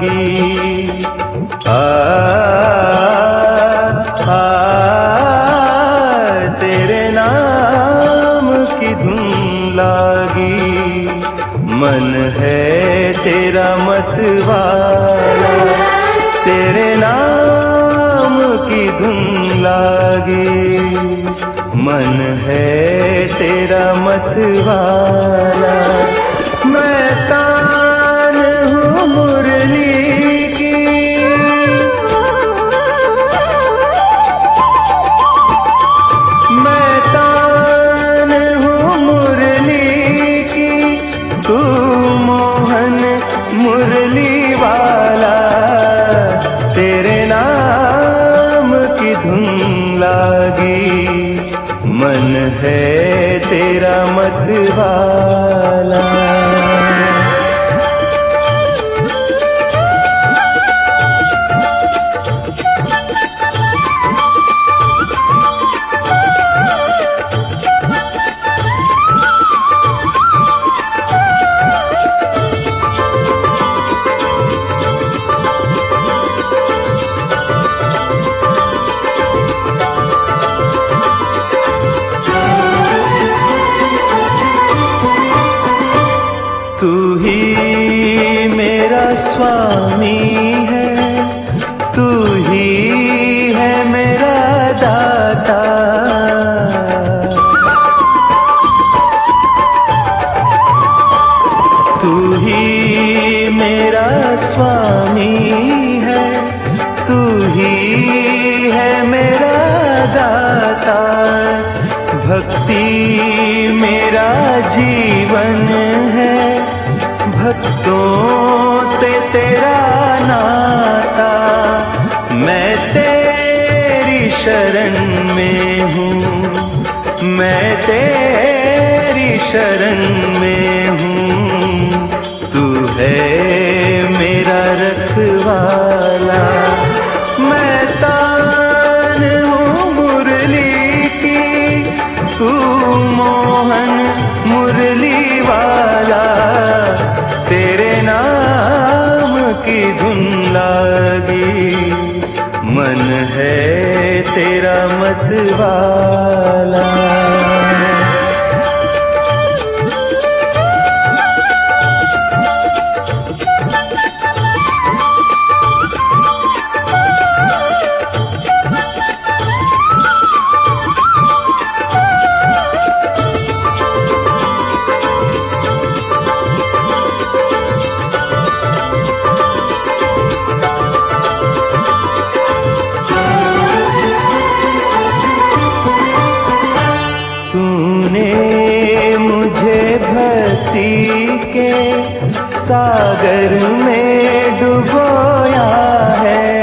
लागी। आ तेरे नाम की धुन लागी। मन है तेरा मतवाला, तेरे नाम की धुन लागी। मन है तेरा मतवाला। मैं तान हूँ मुरली की, मैं तान हूँ मुरली की। तू मोहन मुरली वाला, तेरे नाम की धुन लागी। मन है तेरा मतवाला। तू ही मेरा स्वामी है, तू ही है मेरा दाता। तू ही मेरा स्वामी है, तू ही है मेरा दाता। भक्ति मेरा जीवन है, भक्तों से तेरा नाता। मैं तेरी शरण में हूँ, मैं तेरी शरण में हूँ। तू है मेरा रखवाला। मैं तान हूँ मुरली की, तू मोहन मुरली वाला। तेरे नाम की धुन लागी। मन है तेरा मतवाला। भक्ति के सागर में डुबोया है।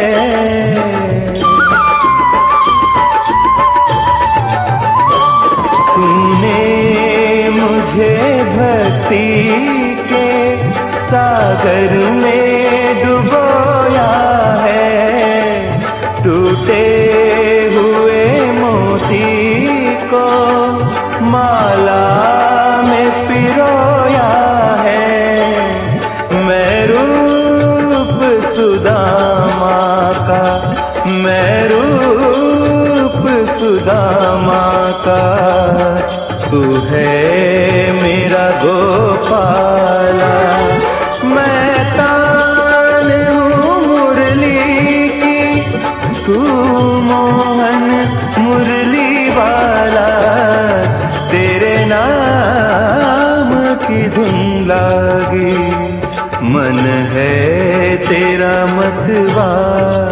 तूने मुझे भक्ति के सागर में डुबोया है। टूटे हुए मोती को माला में पिरोया है। मैं रूप सुदामा का, मैं रूप सुदामा का। तू है मेरा गोपाला। मैं तान हूँ मुरली की, तू मोहन मुरली वाला। तेरे नाम की धुन लागी। मन है तेरा मतवाला।